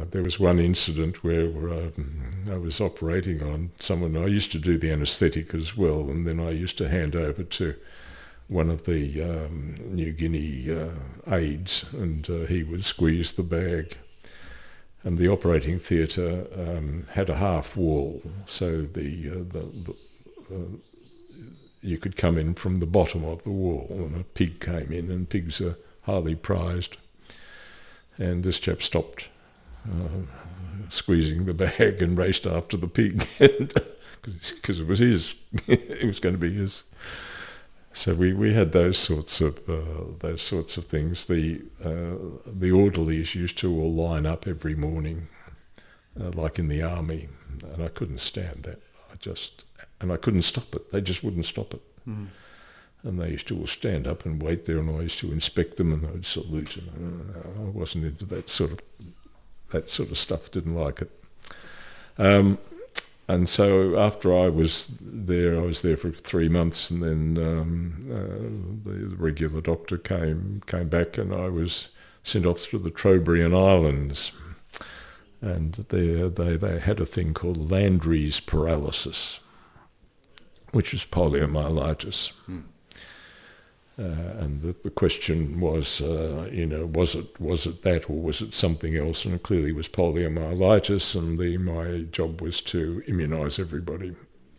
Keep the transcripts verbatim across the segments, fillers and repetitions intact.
there was one incident where um, I was operating on someone. I used to do the anaesthetic as well, and then I used to hand over to one of the um, New Guinea uh, aides, and uh, he would squeeze the bag. And the operating theatre um, had a half wall, so the, uh, the, the uh, you could come in from the bottom of the wall, and a pig came in, and pigs are highly prized. And this chap stopped uh, squeezing the bag and raced after the pig, because it was his. It was going to be his. So we, we had those sorts of uh, those sorts of things. The uh, the orderlies used to all line up every morning, uh, like in the army, and I couldn't stand that. I just and I couldn't stop it. They just wouldn't stop it. Mm. And they used to all stand up and wait there, and I used to inspect them, and I'd salute. And uh, I wasn't into that sort of that sort of stuff. Didn't like it. Um, and so after I was there, I was there for three months, and then um, uh, the, the regular doctor came came back, and I was sent off to the Trobriand Islands, and there they they had a thing called Landry's paralysis, which was poliomyelitis. Mm. Uh, and the, the question was, uh, you know, was it was it that or was it something else? And it clearly was poliomyelitis, and the, my job was to immunise everybody,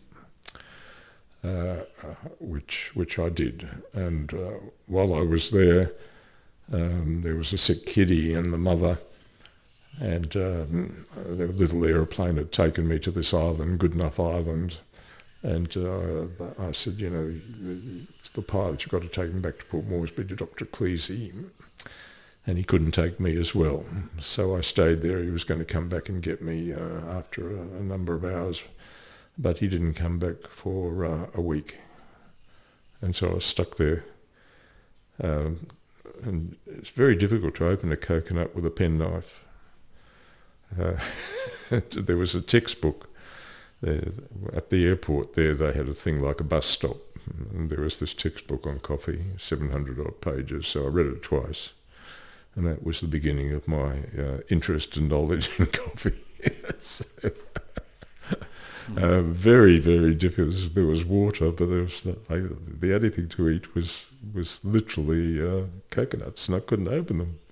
uh, which which I did. And uh, while I was there, um, there was a sick kiddie and the mother, and um, the little aeroplane had taken me to this island, Goodenough Island. And uh, I said, you know, it's the pilot, you've got to take him back to Port Moresby to Doctor Cleese. And he couldn't take me as well. So I stayed there. He was going to come back and get me uh, after a, a number of hours. But he didn't come back for uh, a week. And so I was stuck there. Um, and it's very difficult to open a coconut with a penknife. Uh, there was a textbook. There, at the airport there, they had a thing like a bus stop, and there was this textbook on coffee, seven hundred odd pages, so I read it twice, and that was the beginning of my uh, interest and knowledge in coffee. so, uh, very, very difficult. There was water, but there was not, I, the only thing to eat was was literally uh, coconuts, and I couldn't open them.